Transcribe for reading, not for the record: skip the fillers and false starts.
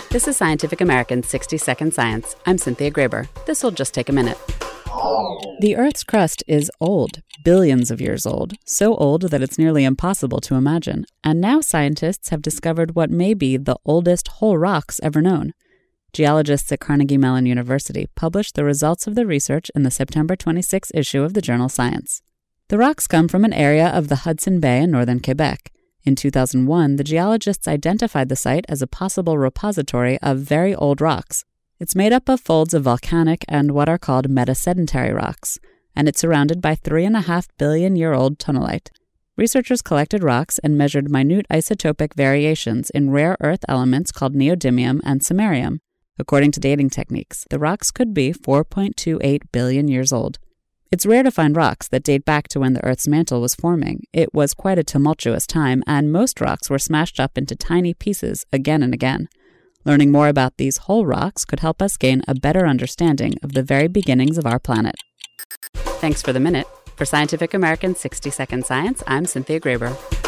This is Scientific American's 60-Second Science. I'm Cynthia Graber. This will just take a minute. The Earth's crust is old, billions of years old, so old that it's nearly impossible to imagine. And now scientists have discovered what may be the oldest whole rocks ever known. Geologists at Carnegie Mellon University published the results of the research in the September 26 issue of the journal Science. The rocks come from an area of the Hudson Bay in northern Quebec. In 2001, the geologists identified the site as a possible repository of very old rocks. It's made up of folds of volcanic and what are called metasedentary rocks, and it's surrounded by 3.5 billion-year-old tunnelite. Researchers collected rocks and measured minute isotopic variations in rare earth elements called neodymium and samarium. According to dating techniques, the rocks could be 4.28 billion years old. It's rare to find rocks that date back to when the Earth's mantle was forming. It was quite a tumultuous time, and most rocks were smashed up into tiny pieces again and again. Learning more about these whole rocks could help us gain a better understanding of the very beginnings of our planet. Thanks for the minute. For Scientific American's 60-Second Science, I'm Cynthia Graber.